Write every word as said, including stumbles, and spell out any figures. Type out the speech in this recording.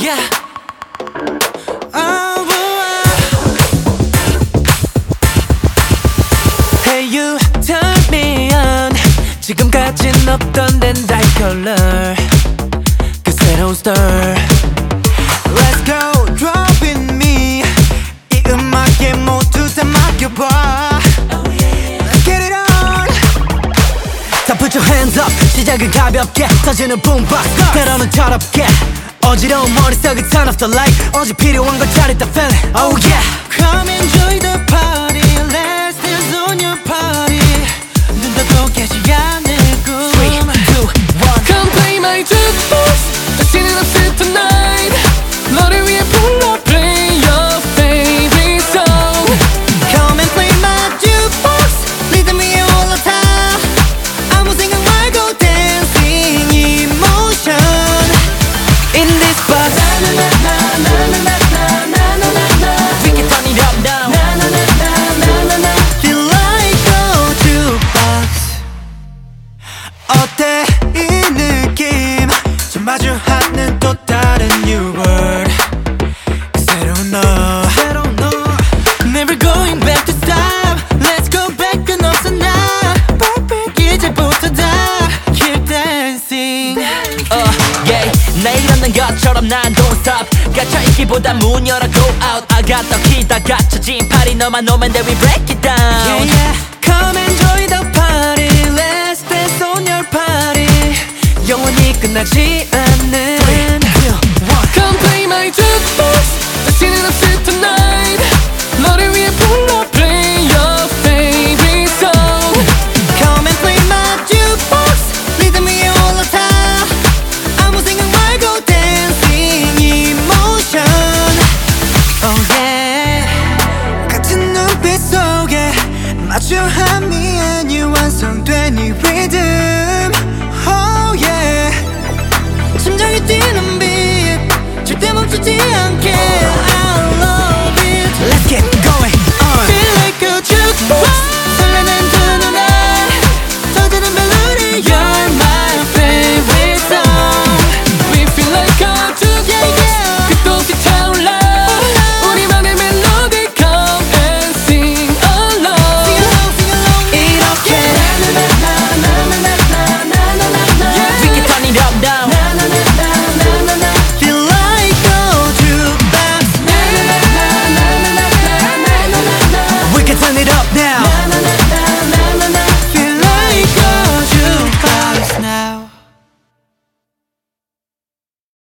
yeah. Oh, boy. Hey, you turn me on. 지금까진 없던 덴달 컬러 그 새로운 star. Let's go, drop in me. 이 음악에 모두 다 맡겨봐. Let's get it on. 다 put your hands up. 시작은 가볍게 터지는 boombox. 때로는 더럽게 어지러운 머릿속에 turn off the light. 어제 필요한 걸 차렸다 feeling. Oh yeah. Come enjoy the party. Let's dance on your party. 눈 닫고 깨지 않을 꿈. three, two, one. Come play my jukebox. 다시는 없을 tonight. 너를 위해 불러 play your favorite song. Come and play my jukebox. 리듬 위에 올라타. 아무 생각 말고 dancing emotion. In this box. We can turn it up now. Feel like a jukebox. 어때 이 느낌? 좀 마주하는 또 다른 new world. 새로운 너. Never going back to stop. Let's go back 은 없어 나. Perfect 이제부터 다 keep dancing. Uh, yeah. 내일 없는 것처럼 난 don't stop. 갇혀있기보다 문 열어 go out. I got the key 다 갇혀진 party 너만 오면 then we break it down. Yeah, yeah. Come enjoy the party. Let's dance on your party. 영원히 끝나지 않는. Come play my jukebox. 다시는 없을 tonight.